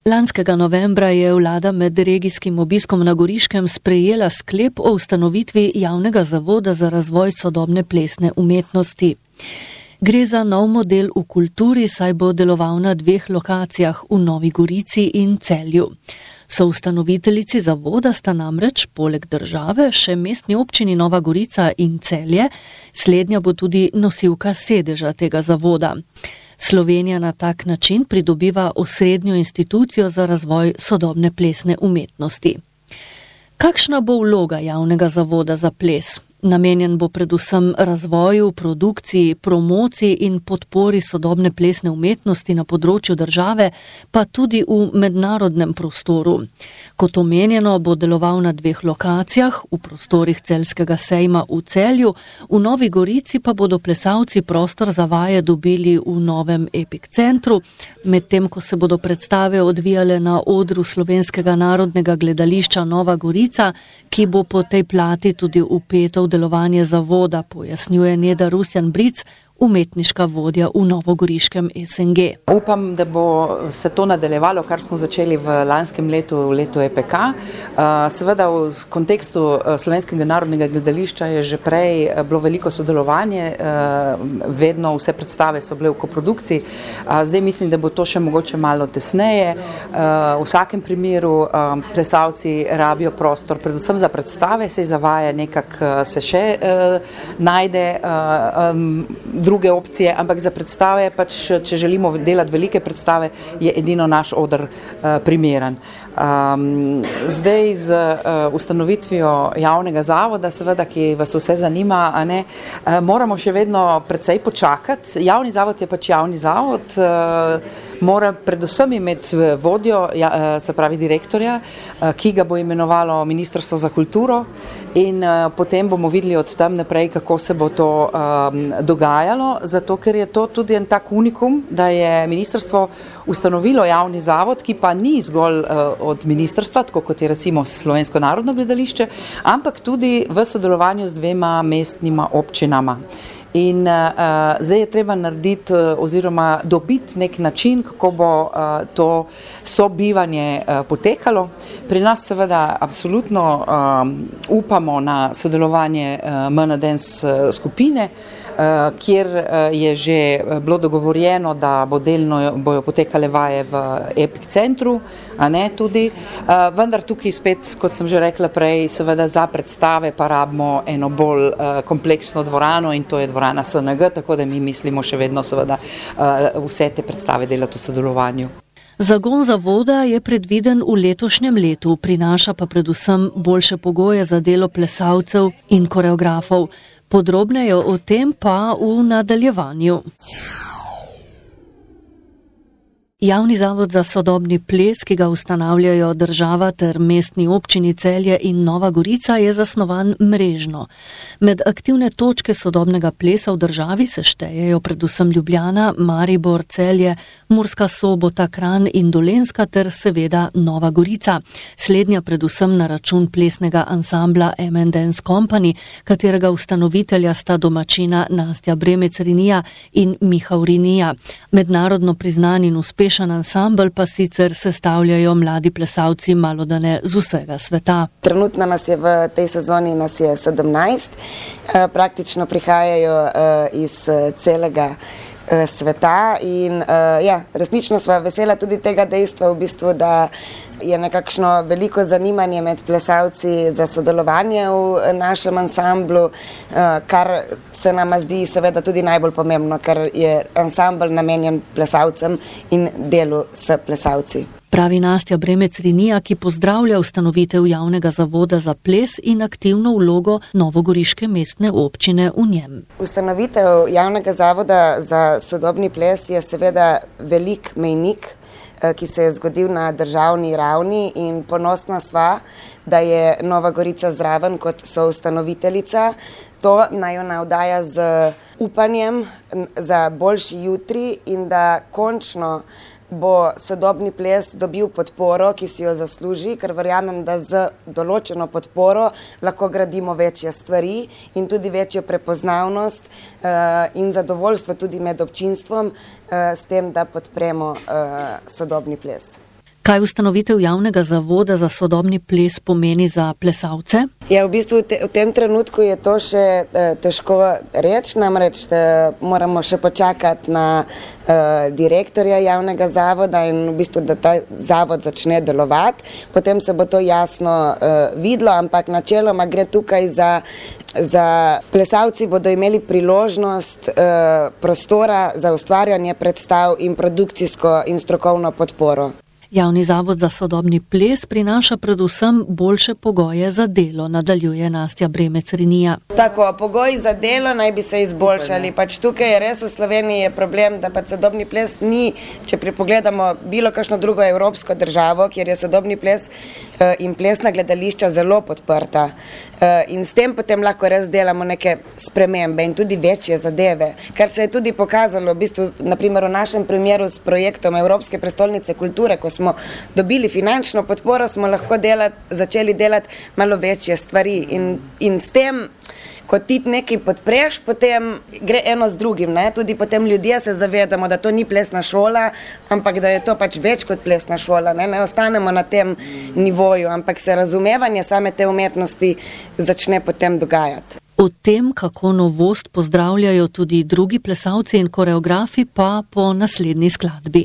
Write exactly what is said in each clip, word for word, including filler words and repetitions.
Lanskega novembra je vlada med regijskim obiskom na Goriškem sprejela sklep o ustanovitvi javnega zavoda za razvoj sodobne plesne umetnosti. Gre za nov model v kulturi, saj bo deloval na dveh lokacijah v Novi Gorici in Celju. Soustanoviteljici zavoda sta namreč poleg države še mestni občini Nova Gorica in Celje, slednja bo tudi nosilka sedeža tega zavoda. Slovenija na tak način pridobiva osrednjo institucijo za razvoj sodobne plesne umetnosti. Kakšna bo vloga javnega zavoda za ples? Namenjen bo predvsem razvoju, produkciji, promociji in podpori sodobne plesne umetnosti na področju države, pa tudi v mednarodnem prostoru. Kot omenjeno, bo deloval na dveh lokacijah, v prostorih Celjskega sejma v Celju, v Novi Gorici pa bodo plesalci prostor za vaje dobili v novem Epic centru, medtem ko se bodo predstave odvijale na odru Slovenskega narodnega gledališča Nova Gorica, ki bo po tej plati tudi vpeto v delovanje zavoda, pojasnjuje Neda Rusjan-Bric, umetniška vodja v novogoriškem S N G. Upam, da bo se to nadaljevalo, kar smo začeli v lanskem letu, v letu E P K. Seveda v kontekstu Slovenskega narodnega gledališča je že prej bilo veliko sodelovanje, vedno vse predstave so bile v koprodukciji, zdaj mislim, da bo to še mogoče malo tesneje. V vsakem primeru plesalci rabijo prostor, predvsem za predstave, se zavaja nekako se še najde druge opcije, ampak za predstave, pač, če želimo delati velike predstave, je edino naš oder uh, primeren. Um, zdaj z uh, ustanovitvijo javnega zavoda, seveda, ki vas vse zanima, a ne, uh, moramo še vedno precej počakati. Javni zavod je pač javni zavod, uh, mora predvsem imeti vodjo, ja, uh, se pravi direktorja, uh, ki ga bo imenovalo Ministrstvo za kulturo in uh, potem bomo videli od tam naprej, kako se bo to um, dogajalo, zato ker je to tudi en tak unikum, da je ministrstvo ustanovilo javni zavod, ki pa ni zgolj uh, od ministrstva, tako kot je recimo Slovensko narodno gledališče, ampak tudi v sodelovanju z dvema mestnima občinama. In uh, zdaj je treba narediti uh, oziroma dobiti nek način, kako bo uh, to sobivanje uh, potekalo. Pri nas seveda absolutno um, upamo na sodelovanje uh, M N Dance uh, skupine, Uh, kjer uh, je že bilo dogovorjeno, da bo delno bojo potekale vaje v Epic centru, a ne tudi. Uh, vendar tukaj spet, kot sem že rekla prej, seveda za predstave pa rabimo eno bolj uh, kompleksno dvorano in to je dvorana S N G, tako da mi mislimo še vedno seveda uh, vse te predstave delati v sodelovanju. Zagon zavoda je predviden v letošnjem letu, prinaša pa predvsem boljše pogoje za delo plesalcev in koreografov. Podrobneje o tem pa v nadaljevanju. Javni zavod za sodobni ples, ki ga ustanavljajo država ter mestni občini Celje in Nova Gorica, je zasnovan mrežno. Med aktivne točke sodobnega plesa v državi se štejejo predvsem Ljubljana, Maribor, Celje, Murska Sobota, Kranj in Dolenjska ter seveda Nova Gorica. Slednja predvsem na račun plesnega ansambla M N Dance Company, katerega ustanovitelja sta domačina Nastja Bremec-Rinija in Miha Urinija. Mednarodno priznan in uspešen ansambel pa sicer sestavljajo mladi plesalci malodane z vsega sveta. Trenutno nas je v tej sezoni nas je sedemnajst, praktično prihajajo iz celega sveta in ja, resnično sva vesela tudi tega dejstva, v bistvu, da je nekakšno veliko zanimanje med plesalci za sodelovanje v našem ansamblu, kar se nama zdi seveda tudi najbolj pomembno, ker je ansambl namenjen plesalcem in delu s plesalci. Pravi Nastja Bremec-Rinija, ki pozdravlja ustanovitev javnega zavoda za ples in aktivno vlogo novogoriške mestne občine v njem. Ustanovitev javnega zavoda za sodobni ples je seveda velik mejnik, ki se je zgodil na državni ravni in ponosna sva, da je Nova Gorica zraven kot soustanoviteljica. To naj jo navdaja z upanjem za boljši jutri in da končno bo sodobni ples dobil podporo, ki si jo zasluži, ker verjamem, da z določeno podporo lahko gradimo večje stvari in tudi večjo prepoznavnost uh, in zadovoljstvo tudi med občinstvom uh, s tem, da podpremo uh, sodobni ples. Kaj ustanovitev javnega zavoda za sodobni ples pomeni za plesalce? Ja, v bistvu te, v tem trenutku je to še eh, težko reči, namreč eh, moramo še počakati na eh, direktorja javnega zavoda in v bistvu, da ta zavod začne delovati. Potem se bo to jasno eh, videlo, ampak načeloma gre tukaj za, za plesalci bodo imeli priložnost eh, prostora za ustvarjanje predstav in produkcijsko in strokovno podporo. Javni zavod za sodobni ples prinaša predvsem boljše pogoje za delo, nadaljuje Nastja Bremec-Renija. Tako, pogoji za delo naj bi se izboljšali. Pač tukaj je res v Sloveniji je problem, da pač sodobni ples ni, če pripogledamo bilo kakšno drugo evropsko državo, kjer je sodobni ples uh, in plesna gledališča zelo podprta. Uh, in s tem potem lahko res delamo neke spremembe in tudi večje zadeve, kar se je tudi pokazalo v bistvu, naprimer v našem primeru s projektom Evropske prestolnice kulture, ko smo dobili finančno podporo, smo lahko delati, začeli delati malo večje stvari in, in s tem, ko ti nekaj podpreš, potem gre eno z drugim, ne? Tudi potem ljudje se zavedamo, da to ni plesna šola, ampak da je to pač več kot plesna šola, ne, ne ostanemo na tem nivoju, ampak se razumevanje same te umetnosti začne potem dogajati. O tem, kako novost pozdravljajo tudi drugi plesalci in koreografi, pa po naslednji skladbi.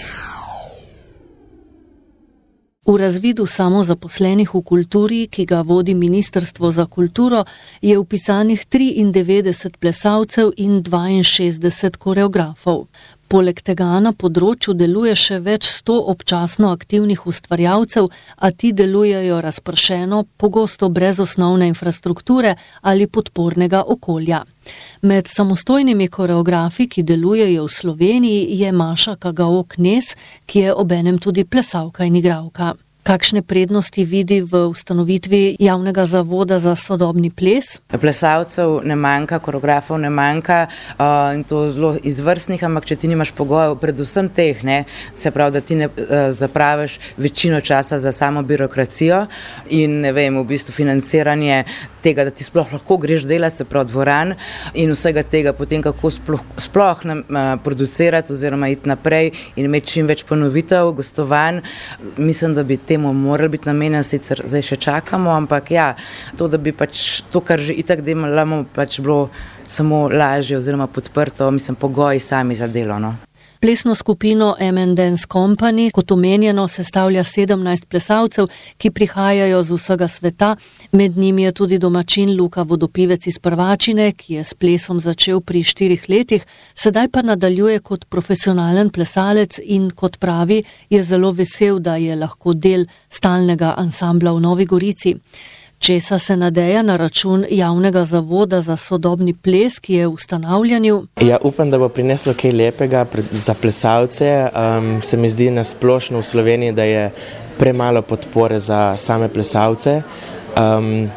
V razvidu samozaposlenih v kulturi, ki ga vodi Ministrstvo za kulturo, je vpisanih triindevetdeset plesalcev in dvainšestdeset koreografov. Poleg tega na področju deluje še več sto občasno aktivnih ustvarjalcev, a ti delujejo razpršeno, pogosto brez osnovne infrastrukture ali podpornega okolja. Med samostojnimi koreografi, ki delujejo v Sloveniji, je Maša Kagao-Knez, ki je obenem tudi plesalka in igralka. Kakšne prednosti vidi v ustanovitvi javnega zavoda za sodobni ples? Plesalcev ne manjka, koreografov ne manjka uh, in to zelo izvrstnih, ampak če ti nimaš pogojev, predvsem teh, ne, se pravi, da ti ne uh, zapraviš večino časa za samo birokracijo in ne vem, v bistvu financiranje tega, da ti sploh lahko greš delati, se pravi dvoran in vsega tega potem, kako sploh, sploh nam, uh, producirati oziroma iti naprej in imeti čim več ponovitev, gostovanj. Mislim, da bi te temu morali biti namenjeni, sicer zdaj še čakamo, ampak ja, to, da bi pač to, kar že itak delamo, pač bilo samo lažje oziroma podprto, mislim, pogoji sami za delo, no. Plesno skupino M and Dance Company, kot omenjeno, sestavlja sedemnajst plesalcev, ki prihajajo z vsega sveta. Med njimi je tudi domačin Luka Vodopivec iz Prvačine, ki je s plesom začel pri štirih letih, sedaj pa nadaljuje kot profesionalen plesalec in kot pravi, je zelo vesel, da je lahko del stalnega ansambla v Novi Gorici. Česa se nadeja na račun javnega zavoda za sodobni ples, ki je v ustanavljanju? Ja, upam, da bo prineslo kaj lepega za plesalce. Um, se mi zdi na splošno v Sloveniji, da je premalo podpore za same plesalce. Um,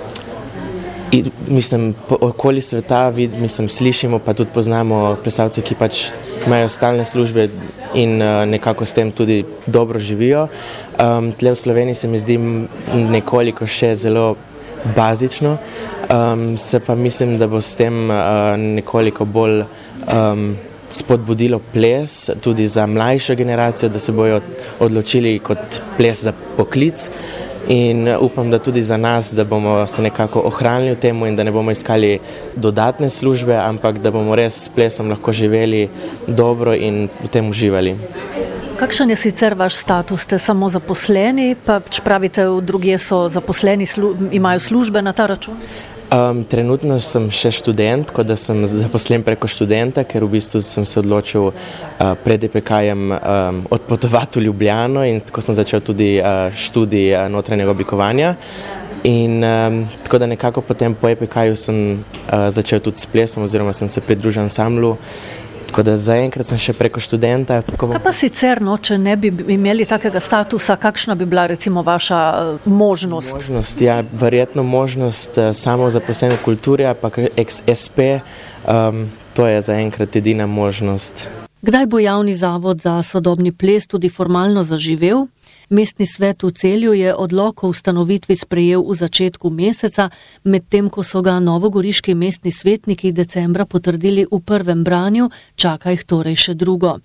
in, mislim, po okoli sveta vid, mislim, slišimo, pa tudi poznamo plesalce, ki pač imajo stalne službe in uh, nekako s tem tudi dobro živijo. Um, tle v Sloveniji se mi zdi nekoliko še zelo bazično, um, se pa mislim, da bo s tem uh, nekoliko bolj um, spodbudilo ples tudi za mlajšo generacijo, da se bojo odločili kot ples za poklic. In upam, da tudi za nas, da bomo se nekako ohranili v temu in da ne bomo iskali dodatne službe, ampak da bomo res s plesom lahko živeli dobro in v tem uživali. Kakšen je sicer vaš status? Ste samo zaposleni, pa če pravite, drugje so zaposleni, slu, imajo službe na ta račun? Um, trenutno sem še študent, kot da sem zaposlen preko študenta, ker v bistvu sem se odločil uh, pred E P K-jem um, odpotovati v Ljubljano in tako sem začel tudi uh, študij uh, notranjega oblikovanja. In um, tako da nekako potem po E P K-ju sem uh, začel tudi s plesom oziroma sem se pridružil ansamblu. Tako da zaenkrat sem še preko študenta. Kaj pa sicer, no, če ne bi imeli takega statusa, kakšna bi bila recimo vaša uh, možnost? Možnost, ja, verjetno možnost uh, samo zaposlene v kulturi, pa S P, um, to je zaenkrat edina možnost. Kdaj bo javni zavod za sodobni ples tudi formalno zaživel? Mestni svet v Celju je odlok o ustanovitvi sprejel v začetku meseca, medtem ko so ga novogoriški mestni svetniki decembra potrdili v prvem branju, čaka jih torej še drugo.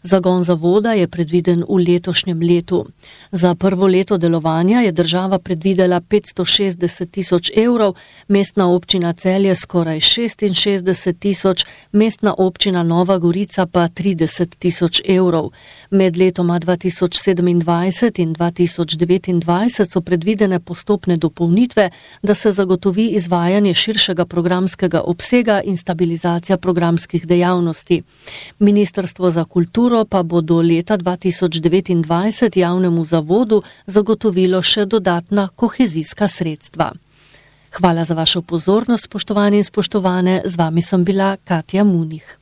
Zagon zavoda je predviden v letošnjem letu. Za prvo leto delovanja je država predvidela petsto šestdeset tisoč evrov, mestna občina Celje skoraj šestinšestdeset tisoč, mestna občina Nova Gorica pa trideset tisoč evrov. Med letoma dva tisoč sedemindvajset in dva tisoč devetindvajset so predvidene postopne dopolnitve, da se zagotovi izvajanje širšega programskega obsega in stabilizacija programskih dejavnosti. Ministrstvo za kulturo pa bo do leta dva tisoč devetindvajset javnemu zavodu zagotovilo še dodatna kohezijska sredstva. Hvala za vašo pozornost, spoštovani in spoštovane, z vami sem bila Katja Munih.